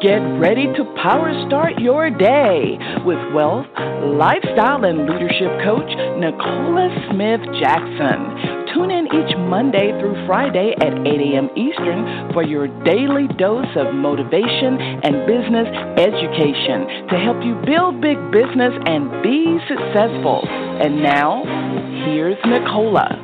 Get ready to power start your day with wealth, lifestyle, and leadership coach Nicola Smith Jackson. Tune in each Monday through Friday at 8 a.m. Eastern for your daily dose of motivation and business education to help you build big business and be successful. And now, here's Nicola.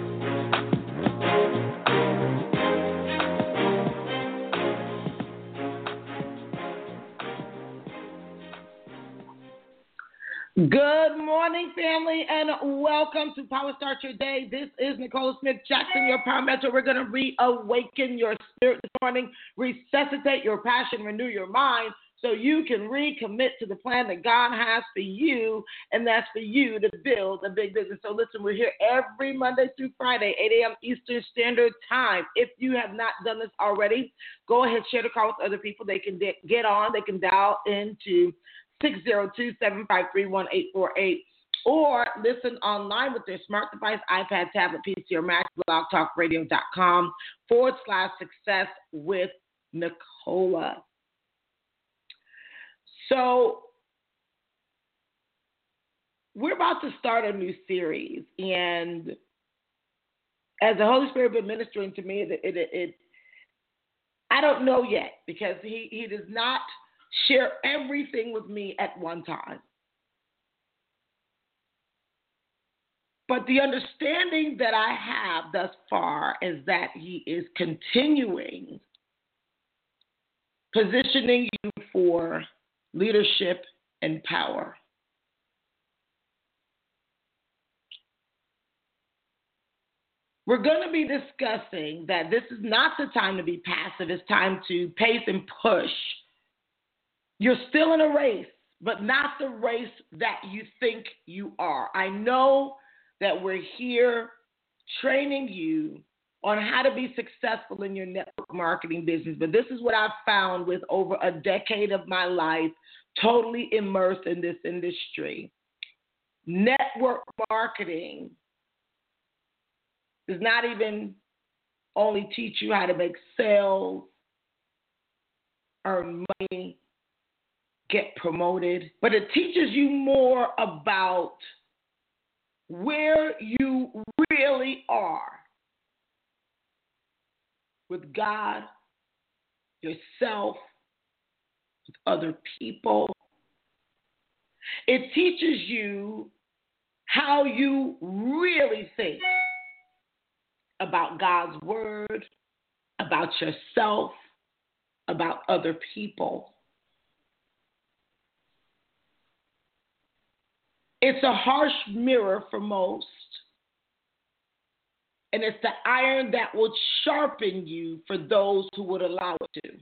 Good morning, family, and welcome to Power Start Your Day. This is Nicola Smith Jackson, your Power Mentor. We're going to reawaken your spirit this morning, resuscitate your passion, renew your mind, so you can recommit to the plan that God has for you, and that's for you to build a big business. So listen, we're here every Monday through Friday, 8 a.m. Eastern Standard Time. If you have not done this already, go ahead, share the call with other people. They can get on. They can dial into 602-753-1848, or listen online with their smart device, iPad, tablet, PC, or Mac, blogtalkradio.com/success with Nicola. So we're about to start a new series, and as the Holy Spirit has been ministering to me, I don't know yet, because he does not share everything with me at one time. But the understanding that I have thus far is that he is continuing positioning you for leadership and power. We're going to be discussing that this is not the time to be passive. It's time to pace and push. You're still in a race, but not the race that you think you are. I know that we're here training you on how to be successful in your network marketing business, but this is what I've found with over a decade of my life, totally immersed in this industry. Network marketing does not even only teach you how to make sales, earn money, get promoted, but it teaches you more about where you really are with God, yourself, with other people. It teaches you how you really think about God's word, about yourself, about other people. It's a harsh mirror for most, and it's the iron that will sharpen you for those who would allow it to.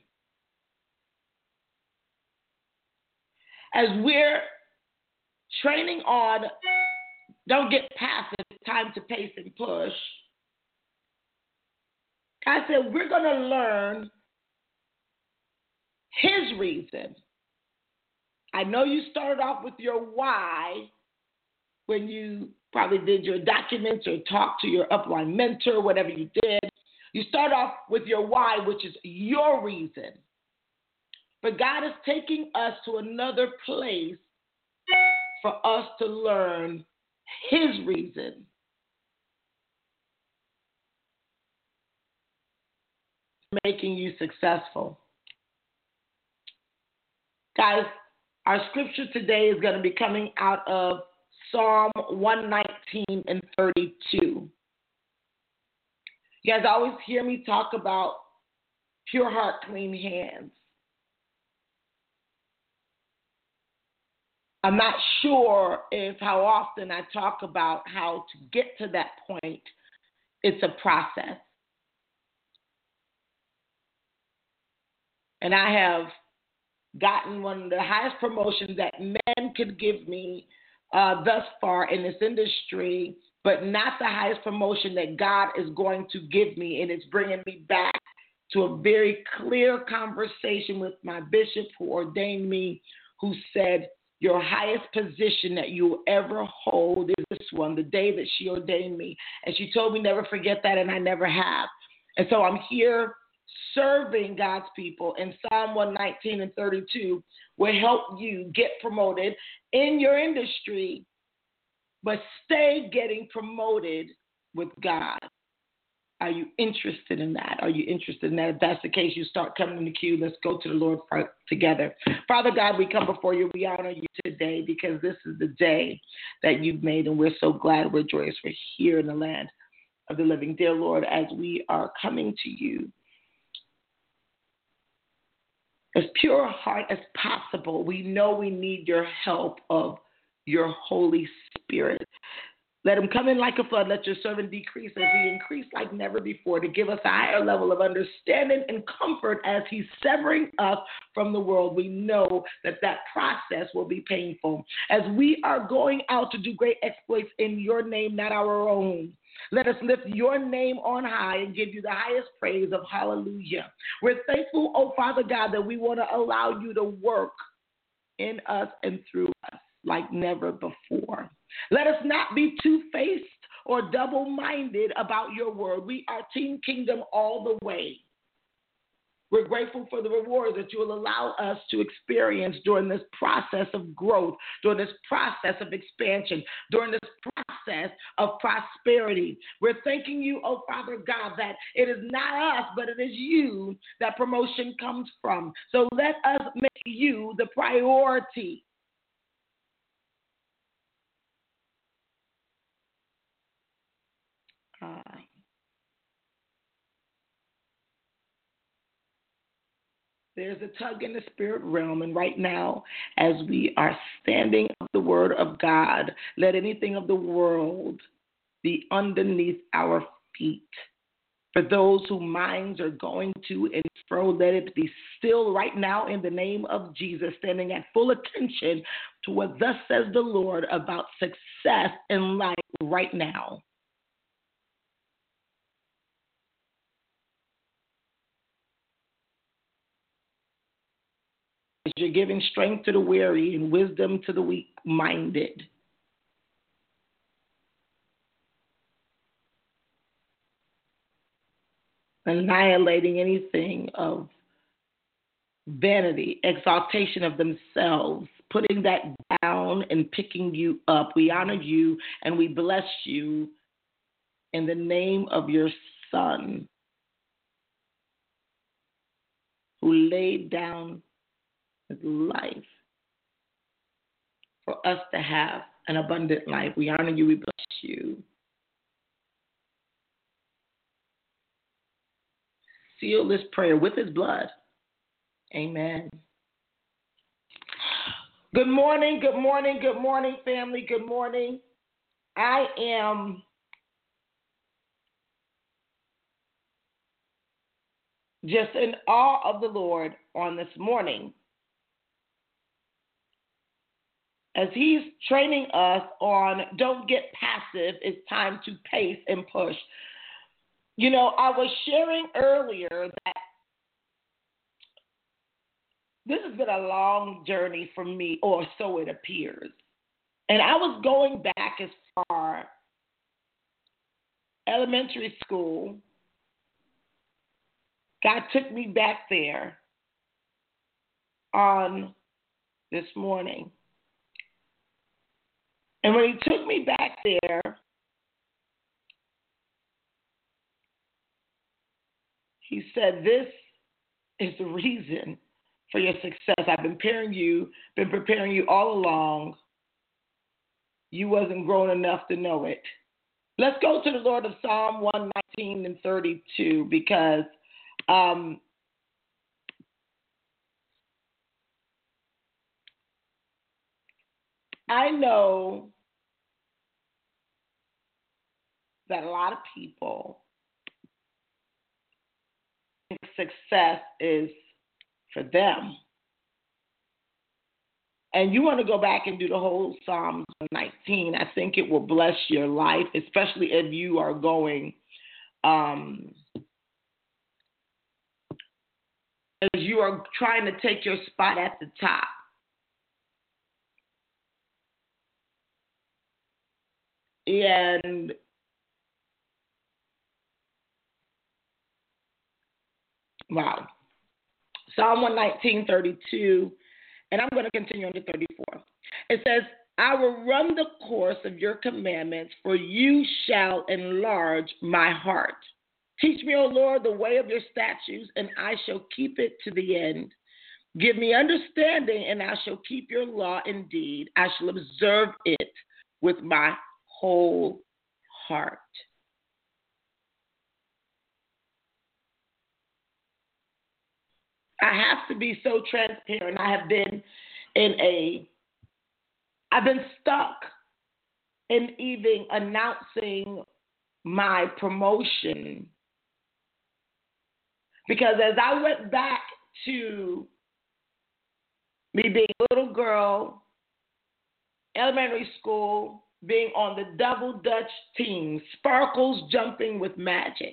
As we're training on, don't get passive, it's time to pace and push. I said, we're going to learn his reason. I know you started off with your why when you probably did your documents or talked to your upline mentor, whatever you did. You start off with your why, which is your reason. But God is taking us to another place for us to learn his reason. Making you successful. Guys, our scripture today is going to be coming out of Psalm 119 and 32. You guys always hear me talk about pure heart, clean hands. I'm not sure if how often I talk about how to get to that point. It's a process. And I have gotten one of the highest promotions that men could give me thus far in this industry, but not the highest promotion that God is going to give me. And it's bringing me back to a very clear conversation with my bishop who ordained me, who said, your highest position that you will ever hold is this one, the day that she ordained me. And she told me never forget that, and I never have. And so I'm here serving God's people in Psalm 119 and 32 will help you get promoted in your industry, but stay getting promoted with God. Are you interested in that? Are you interested in that? If that's the case, you start coming in the queue. Let's go to the Lord together. Father God, we come before you. We honor you today because this is the day that you've made, and we're so glad, we're joyous. We're here in the land of the living. Dear Lord, as we are coming to you, as pure a heart as possible, we know we need your help of your Holy Spirit. Let him come in like a flood. Let your servant decrease as he increase like never before, to give us a higher level of understanding and comfort as he's severing us from the world. We know that process will be painful. As we are going out to do great exploits in your name, not our own, let us lift your name on high and give you the highest praise of hallelujah. We're thankful, oh Father God, that we want to allow you to work in us and through us like never before. Let us not be two-faced or double-minded about your word. We are Team Kingdom all the way. We're grateful for the rewards that you will allow us to experience during this process of growth, during this process of expansion, during this process of prosperity. We're thanking you, oh Father God, that it is not us, but it is you that promotion comes from. So let us make you the priority. There's a tug in the spirit realm, and right now, as we are standing on the word of God, let anything of the world be underneath our feet. For those whose minds are going to and fro, let it be still right now in the name of Jesus, standing at full attention to what thus says the Lord about success in life right now. You're giving strength to the weary and wisdom to the weak-minded. Annihilating anything of vanity, exaltation of themselves, putting that down and picking you up. We honor you and we bless you in the name of your Son, who laid down his life for us to have an abundant life. We honor you, we bless you. Seal this prayer with his blood. Amen. Good morning, good morning, good morning, family. Good morning. I am just in awe of the Lord on this morning as he's training us on don't get passive, it's time to pace and push. You know, I was sharing earlier that this has been a long journey for me, or so it appears. And I was going back as far elementary school. God took me back there on this morning. And when he took me back there, he said, this is the reason for your success. I've been preparing you all along. You wasn't grown enough to know it. Let's go to the Lord of Psalm 119 and 32 because I know that a lot of people think success is for them. And you want to go back and do the whole Psalm 19. I think it will bless your life, especially if you are going, as you are trying to take your spot at the top. And Wow. Psalm 119:32, and I'm going to continue on to 34. It says, I will run the course of your commandments, for you shall enlarge my heart. Teach me, O Lord, the way of your statutes, and I shall keep it to the end. Give me understanding, and I shall keep your law indeed. I shall observe it with my whole heart. I have to be so transparent. I've been stuck in even announcing my promotion, because as I went back to me being a little girl, elementary school, being on the double Dutch team, sparkles jumping with magic.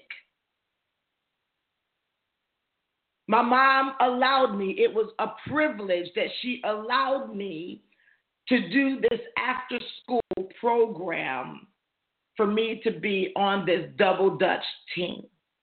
My mom allowed me, it was a privilege that she allowed me to do this after school program for me to be on this double Dutch team.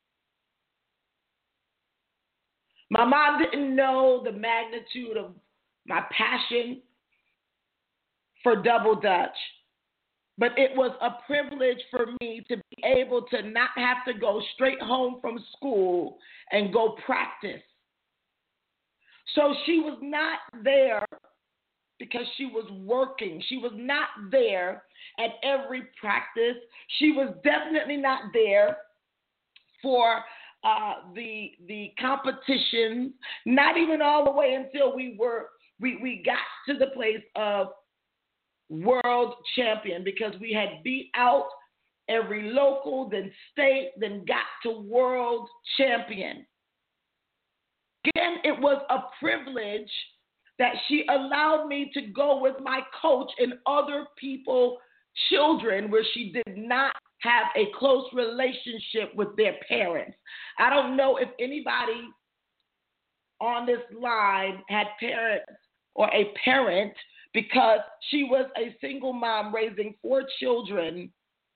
My mom didn't know the magnitude of my passion for double Dutch, but it was a privilege for me to be able to not have to go straight home from school and go practice. So she was not there because she was working. She was not there at every practice. She was definitely not there for the competition, not even all the way until we got to the place of world champion, because we had beat out every local, then state, then got to world champion. Again, it was a privilege that she allowed me to go with my coach and other people, children, where she did not have a close relationship with their parents. I don't know if anybody on this line had parents or a parent, because she was a single mom raising 4 children,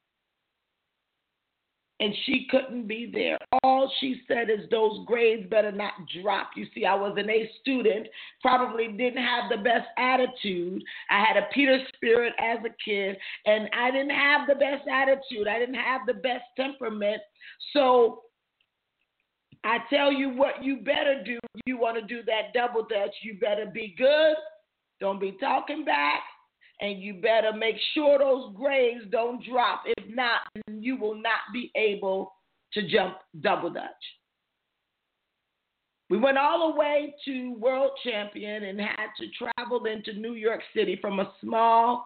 and she couldn't be there. All she said is those grades better not drop. You see, I was an A student, probably didn't have the best attitude. I had a Peter spirit as a kid, and I didn't have the best attitude. I didn't have the best temperament. So I tell you what you better do. If you want to do that double Dutch, you better be good. Don't be talking back. And you better make sure those grades don't drop. If not, you will not be able to jump double Dutch. We went all the way to world champion and had to travel into New York City from a small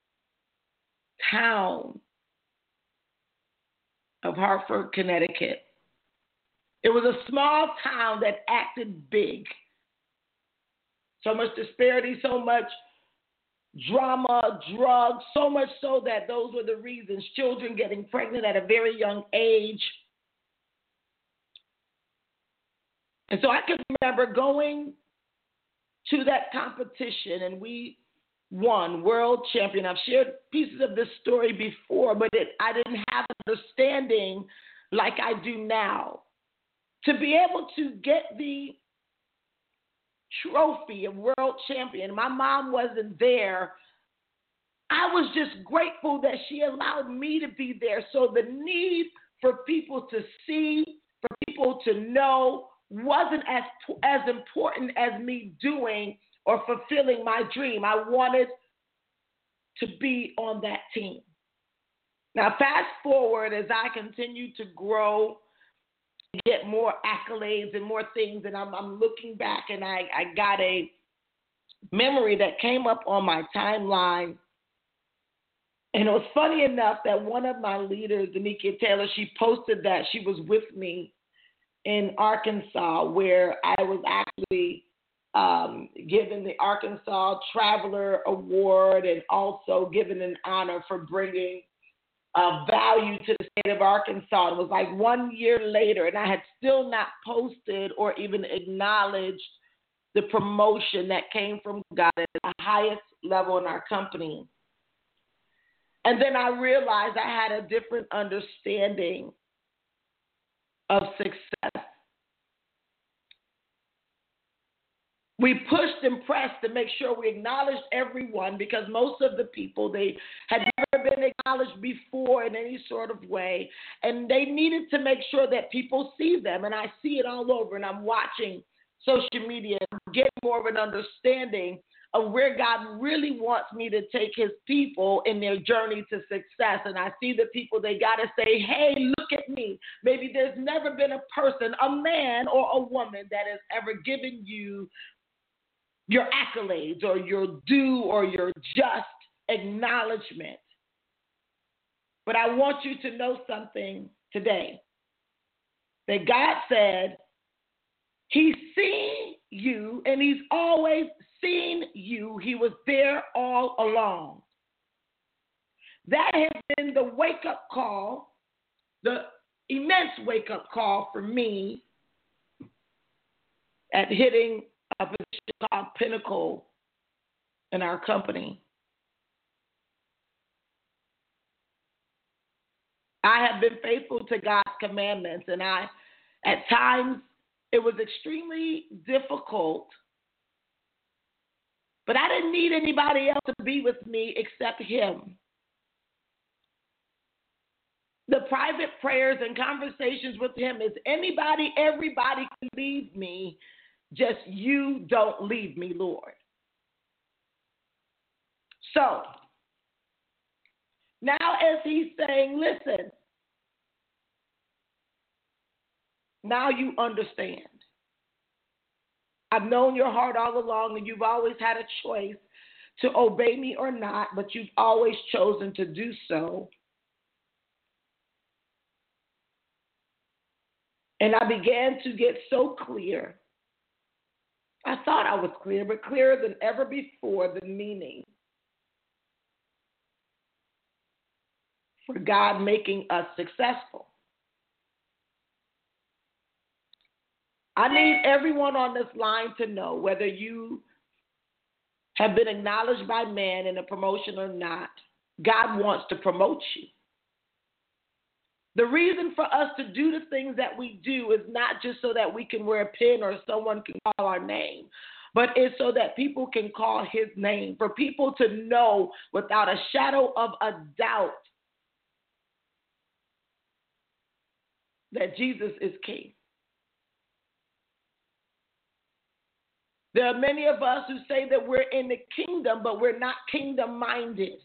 town of Hartford, Connecticut. It was a small town that acted big. So much disparity, so much drama, drugs, so much so that those were the reasons. Children getting pregnant at a very young age. And so I can remember going to that competition, and we won world champion. I've shared pieces of this story before, but I didn't have understanding like I do now. To be able to get the trophy of world champion, my mom wasn't there. I was just grateful that she allowed me to be there. So the need for people to see, for people to know, wasn't as important as me doing or fulfilling my dream. I wanted to be on that team. Now, fast forward as I continue to grow, get more accolades and more things, and I'm looking back, and I got a memory that came up on my timeline. And it was funny enough that one of my leaders, Danikia Taylor, she posted that she was with me in Arkansas, where I was actually given the Arkansas Traveler Award and also given an honor for bringing value to the state of Arkansas. It was like 1 year later, and I had still not posted or even acknowledged the promotion that came from God at the highest level in our company. And then I realized I had a different understanding of success. We pushed and pressed to make sure we acknowledged everyone, because most of the people, they had never been acknowledged before in any sort of way. And they needed to make sure that people see them. And I see it all over. And I'm watching social media and I'm getting more of an understanding of where God really wants me to take his people in their journey to success. And I see the people, they got to say, hey, look at me. Maybe there's never been a person, a man or a woman, that has ever given you your accolades or your due or your just acknowledgement. But I want you to know something today, that God said he's seen you and he's always seen you. He was there all along. That has been the wake-up call, the immense wake-up call for me at hitting a position called Pinnacle in our company. I have been faithful to God's commandments, and at times it was extremely difficult, but I didn't need anybody else to be with me except him. The private prayers and conversations with him is everybody can leave me, just you don't leave me, Lord. So, now as he's saying, listen, now you understand. I've known your heart all along, and you've always had a choice to obey me or not, but you've always chosen to do so. And I began to get so clear. I thought I was clear, but clearer than ever before, the meaning for God making us successful. I need everyone on this line to know, whether you have been acknowledged by man in a promotion or not, God wants to promote you. The reason for us to do the things that we do is not just so that we can wear a pin or someone can call our name, but it's so that people can call his name, for people to know without a shadow of a doubt that Jesus is king. There are many of us who say that we're in the kingdom, but we're not kingdom-minded.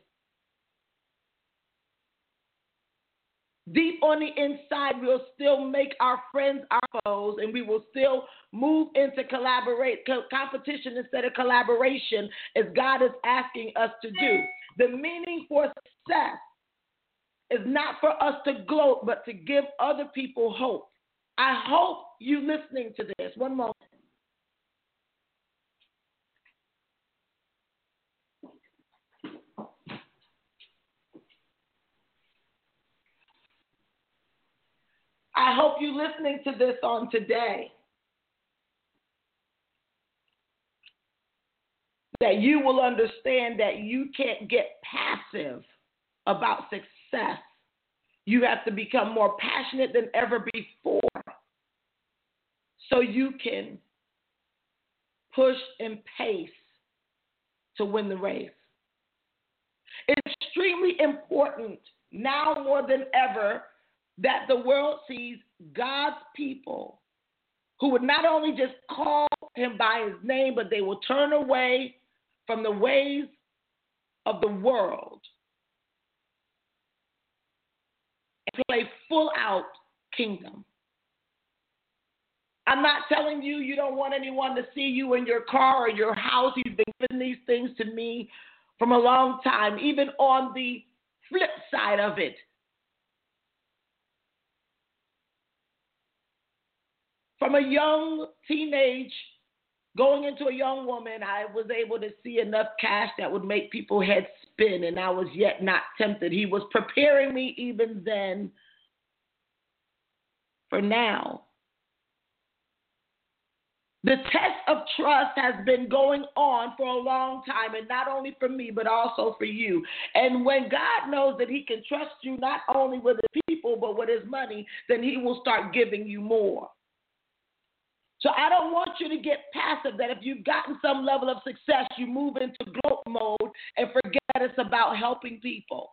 Deep on the inside, we'll still make our friends our foes, and we will still move into competition instead of collaboration, as God is asking us to do. The meaning for success is not for us to gloat, but to give other people hope. I hope you listening to this. One moment. I hope you listening to this on today, that you will understand that you can't get passive about success. You have to become more passionate than ever before so you can push and pace to win the race. It's extremely important now more than ever that the world sees God's people who would not only just call him by his name, but they will turn away from the ways of the world and play full out kingdom. I'm not telling you you don't want anyone to see you in your car or your house. You've been giving these things to me from a long time. Even on the flip side of it, from a young teenage going into a young woman, I was able to see enough cash that would make people's heads spin, and I was yet not tempted. He was preparing me even then for now. The test of trust has been going on for a long time, and not only for me, but also for you. And when God knows that he can trust you not only with his people, but with his money, then he will start giving you more. So I don't want you to get passive, that if you've gotten some level of success, you move into gloat mode and forget that it's about helping people.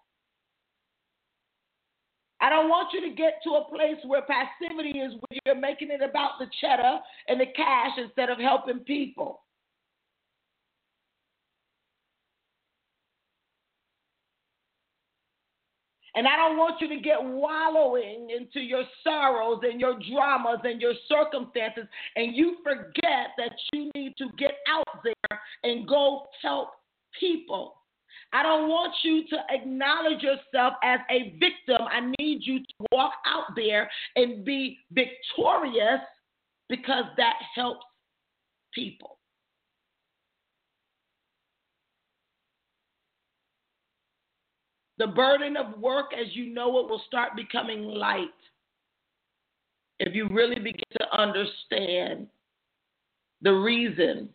I don't want you to get to a place where passivity is where you're making it about the cheddar and the cash instead of helping people. And I don't want you to get wallowing into your sorrows and your dramas and your circumstances, and you forget that you need to get out there and go help people. I don't want you to acknowledge yourself as a victim. I need you to walk out there and be victorious, because that helps people. The burden of work, as you know it, will start becoming light if you really begin to understand the reason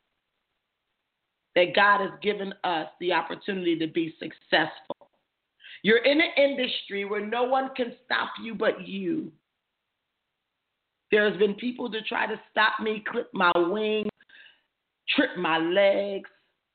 that God has given us the opportunity to be successful. You're in an industry where no one can stop you but you. There's been people to try to stop me, clip my wings, trip my legs.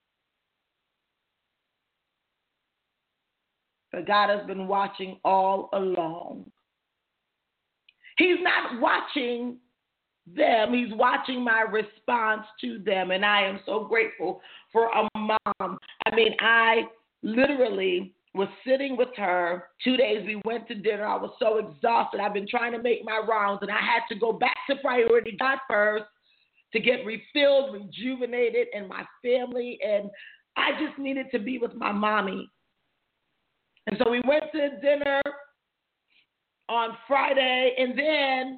But God has been watching all along. He's not watching them. He's watching my response to them. And I am so grateful for a mom. I mean, I literally was sitting with her 2 days. We went to dinner. I was so exhausted. I've been trying to make my rounds, and I had to go back to priority God first to get refilled, rejuvenated, and my family. And I just needed to be with my mommy. And so we went to dinner on Friday, and then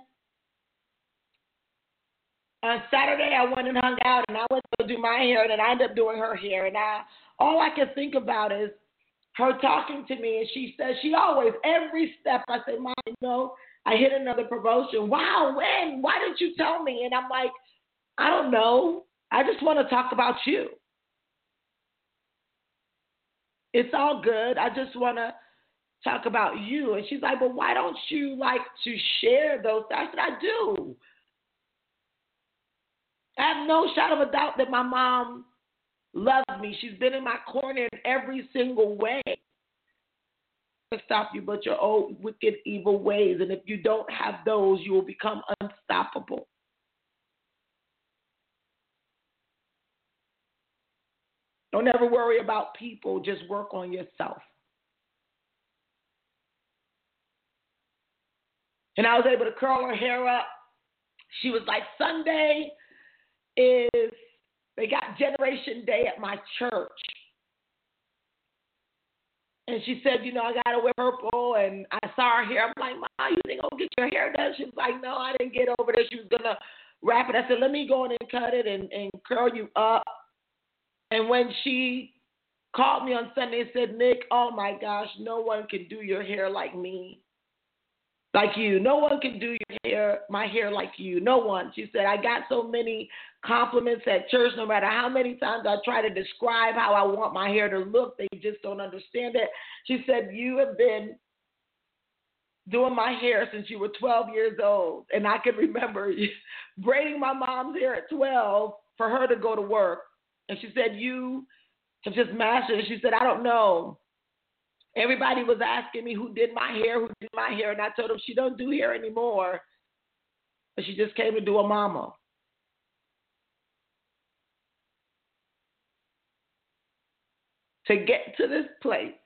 on Saturday I went and hung out, and I went to do my hair, and then I ended up doing her hair. And all I can think about is her talking to me, and she says, she always, every step, I say, Mom, I hit another promotion. Wow, when? Why didn't you tell me? And I'm like, I don't know. I just want to talk about you. It's all good. I just want to talk about you. And she's like, but why don't you like to share those? I said, I do. I have no shadow of a doubt that my mom loves me. She's been in my corner in every single way. To stop you but your old wicked, evil ways. And if you don't have those, you will become unstoppable. Don't ever worry about people. Just work on yourself. And I was able to curl her hair up. She was like, Sunday they got Generation Day at my church. And she said, I got to wear purple. And I saw her hair. I'm like, Mom, you think I'll get your hair done? She was like, no, I didn't get over there. She was going to wrap it. I said, let me go in and cut it and curl you up. And when she called me on Sunday and said, Nick, oh my gosh, no one can do your hair like me, like you. No one can do my hair like you. No one. She said, I got so many compliments at church, no matter how many times I try to describe how I want my hair to look, they just don't understand it. She said, you have been doing my hair since you were 12 years old. And I can remember braiding my mom's hair at 12 for her to go to work. And she said, you have just mastered it. She said, I don't know. Everybody was asking me who did my hair. And I told them she don't do hair anymore. But she just came to do a mama. To get to this place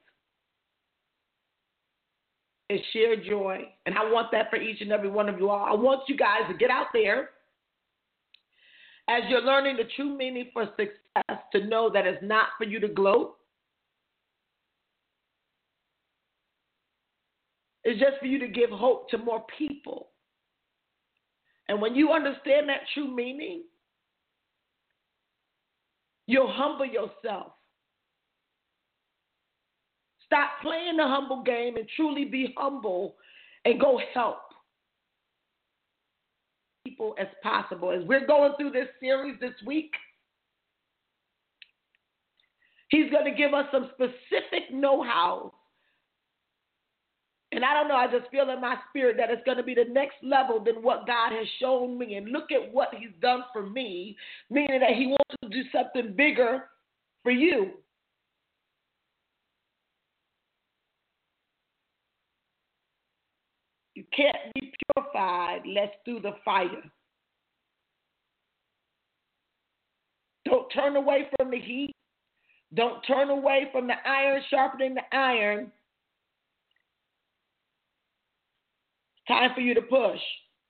is sheer joy. And I want that for each and every one of you all. I want you guys to get out there as you're learning the true meaning for success, to know that it's not for you to gloat. It's just for you to give hope to more people. And when you understand that true meaning, you'll humble yourself. Stop playing the humble game and truly be humble and go help people as possible. As we're going through this series this week, he's going to give us some specific know-how And I don't know, I just feel in my spirit that it's going to be the next level than what God has shown me. And look at what he's done for me, meaning that he wants to do something bigger for you. You can't be purified lest through the fire. Don't turn away from the heat. Don't turn away from the iron sharpening the iron. It's time for you to push.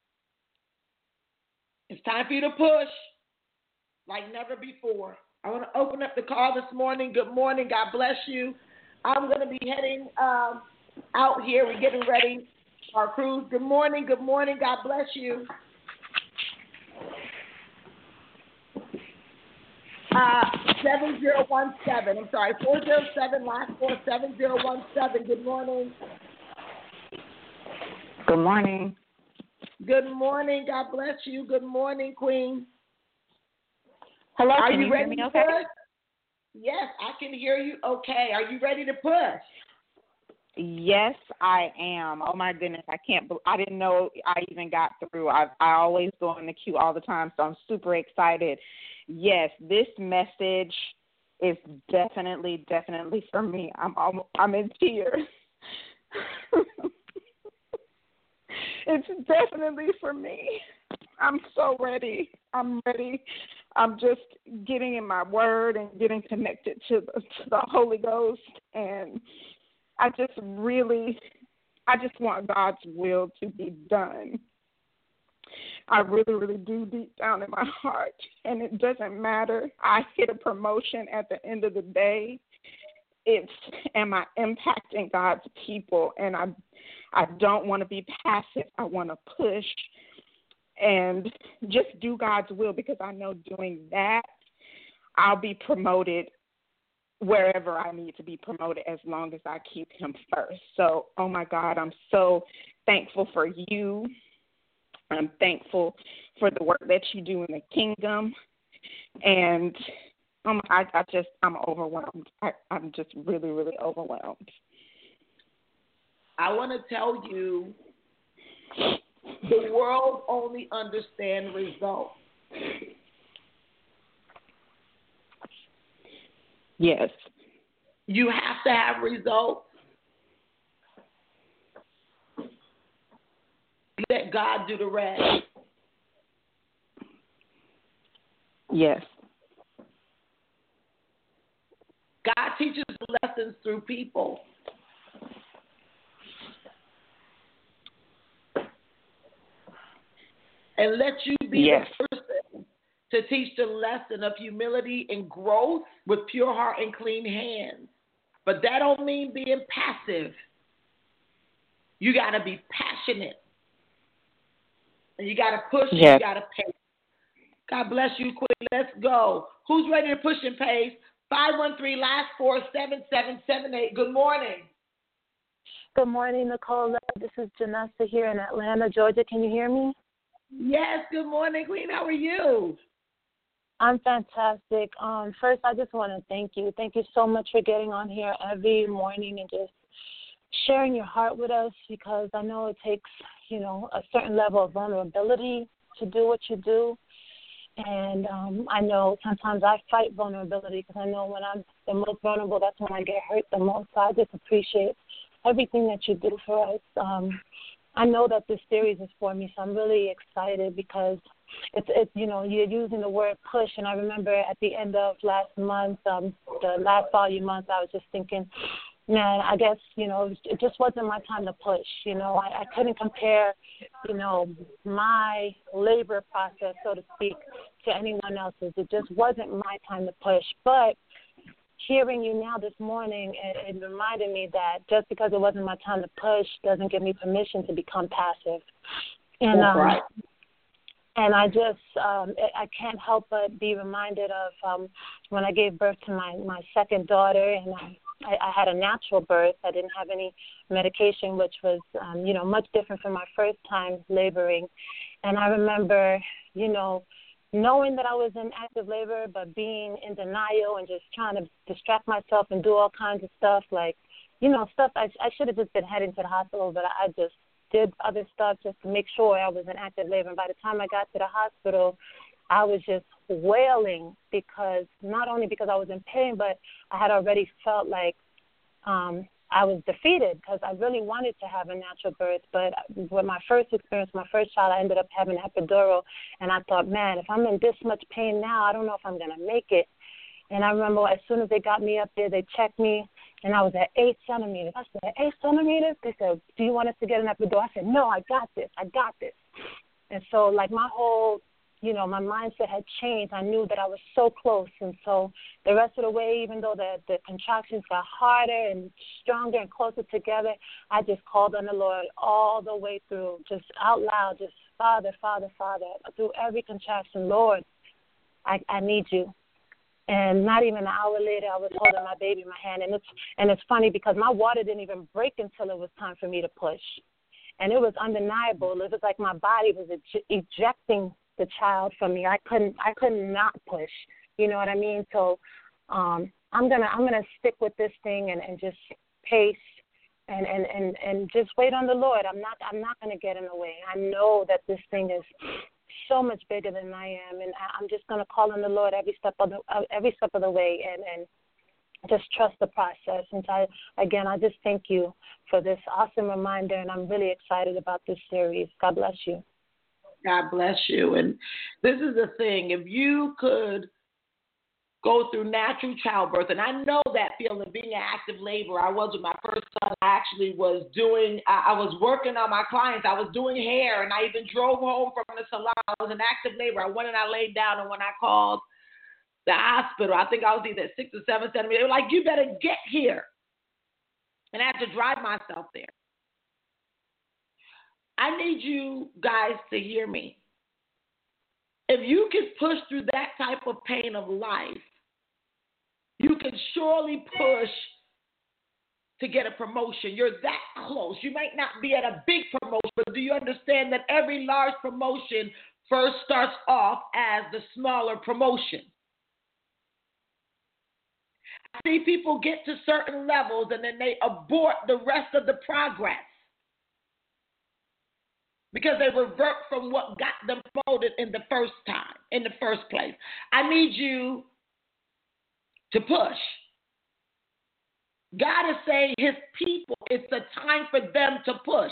It's time for you to push like never before. I want to open up the call this morning. Good morning. God bless you. I'm going to be heading out here. We're getting ready for our cruise. Good morning. Good morning. God bless you. 7017. I'm sorry, 407 last 47017. Good morning. Good morning. Good morning. God bless you. Good morning, Queen. Hello, Are can you ready hear me to okay? push? Yes, I can hear you okay. Are you ready to push? Yes, I am. Oh my goodness, I didn't know I even got through. I always go in the queue all the time, so I'm super excited. Yes, this message is definitely for me. I'm in tears. It's definitely for me. I'm so ready. I'm ready. I'm just getting in my word and getting connected to the Holy Ghost, and I just want God's will to be done. I really do deep down in my heart, and it doesn't matter. I hit a promotion at the end of the day. It's, am I impacting God's people? And I don't want to be passive. I want to push and just do God's will, because I know doing that, I'll be promoted wherever I need to be promoted as long as I keep him first. So, oh my God, I'm so thankful for you. I'm thankful for the work that you do in the kingdom. And I'm overwhelmed. I'm just really overwhelmed. I want to tell you, the world only understands results. Yes. You have to have results. Let God do the rest. Yes. God teaches lessons through people. And let you be the person to teach the lesson of humility and growth with pure heart and clean hands. But that don't mean being passive. You got to be passionate. And you got to push and you got to pace. God bless you, Queen. Let's go. Who's ready to push and pace? 513 last 47778. Good morning. Good morning, Nicole. This is Janessa here in Atlanta, Georgia. Can you hear me? Yes, good morning, Queen. How are you? I'm fantastic. First, I just want to thank you. Thank you so much for getting on here every morning and just sharing your heart with us, because I know it takes, a certain level of vulnerability to do what you do. And I know sometimes I fight vulnerability, because I know when I'm the most vulnerable, that's when I get hurt the most. So I just appreciate everything that you do for us. I know that this series is for me, so I'm really excited, because it's you're using the word push, and I remember at the end of last month, the last volume month, I was just thinking, man, I guess, it just wasn't my time to push. I couldn't compare, my labor process, so to speak, to anyone else's. It just wasn't my time to push. But hearing you now this morning, it reminded me that just because it wasn't my time to push doesn't give me permission to become passive. And right. And I just, I can't help but be reminded of when I gave birth to my second daughter, and I had a natural birth. I didn't have any medication, which was, much different from my first time laboring. And I remember, knowing that I was in active labor, but being in denial and just trying to distract myself and do all kinds of stuff, like stuff. I should have just been heading to the hospital, but I just did other stuff just to make sure I was in active labor. And by the time I got to the hospital, I was just wailing because not only because I was in pain, but I had already felt like I was defeated because I really wanted to have a natural birth. But with my first experience, my first child, I ended up having an epidural. And I thought, man, if I'm in this much pain now, I don't know if I'm going to make it. And I remember as soon as they got me up there, they checked me, and I was at 8 centimeters. I said, 8 centimeters? They said, do you want us to get an epidural? I said, no, I got this. And so, like, my whole, my mindset had changed. I knew that I was so close. And so the rest of the way, even though the contractions got harder and stronger and closer together, I just called on the Lord all the way through, just out loud, just Father, Father, Father, through every contraction. Lord, I need you. And not even an hour later, I was holding my baby in my hand. And it's funny because my water didn't even break until it was time for me to push. And it was undeniable. It was like my body was ejecting the child from me. I couldn't not push. You know what I mean? So I'm gonna stick with this thing and just pace and just wait on the Lord. I'm not gonna get in the way. I know that this thing is so much bigger than I am, and I'm just going to call on the Lord every step of the way and just trust the process. And I just thank you for this awesome reminder, and I'm really excited about this series. God bless you. God bless you. And this is the thing. If you could go through natural childbirth, and I know that feeling, being in active labor. I was with my first son. I actually was I was working on my clients. I was doing hair, and I even drove home from the salon. I was in active labor. I went and I laid down, and when I called the hospital, I think I was either 6 or 7 centimeters. They were like, you better get here. And I had to drive myself there. I need you guys to hear me. If you can push through that type of pain of life, you can surely push to get a promotion. You're that close. You might not be at a big promotion, but do you understand that every large promotion first starts off as the smaller promotion? I see people get to certain levels and then they abort the rest of the progress because they revert from what got them promoted in the first place. I need you to push. God is saying his people, it's a time for them to push.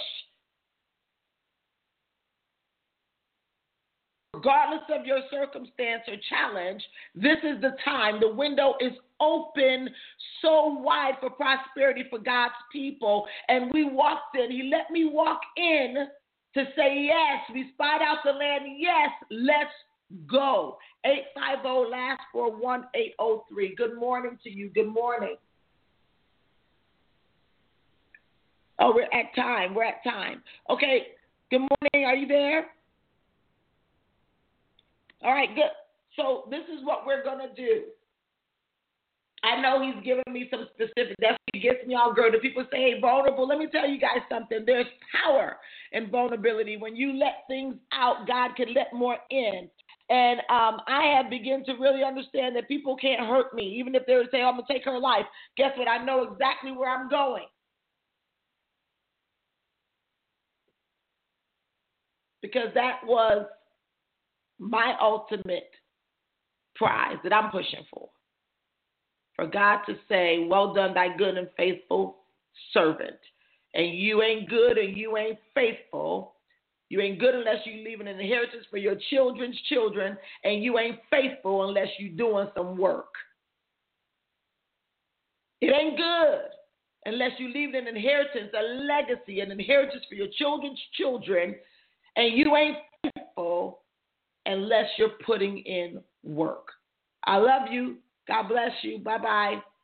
Regardless of your circumstance or challenge, this is the time. The window is open so wide for prosperity for God's people. And we walked in. He let me walk in to say, yes, we spied out the land. Yes, let's go. 850 last 41803. Good morning to you. Good morning. Oh, we're at time. Okay. Good morning. Are you there? All right, good. So this is what we're going to do. I know he's giving me some specifics. That's what gets me all good. If people say, hey, vulnerable, let me tell you guys something. There's power in vulnerability. When you let things out, God can let more in. And I have begun to really understand that people can't hurt me. Even if they would say, oh, I'm going to take her life. Guess what? I know exactly where I'm going. Because that was my ultimate prize that I'm pushing for. For God to say, well done, thy good and faithful servant. And you ain't good and you ain't faithful. You ain't good unless you leave an inheritance for your children's children. And you ain't faithful unless you're doing some work. It ain't good unless you leave an inheritance, a legacy, an inheritance for your children's children. And you ain't faithful unless you're putting in work. I love you. God bless you. Bye-bye.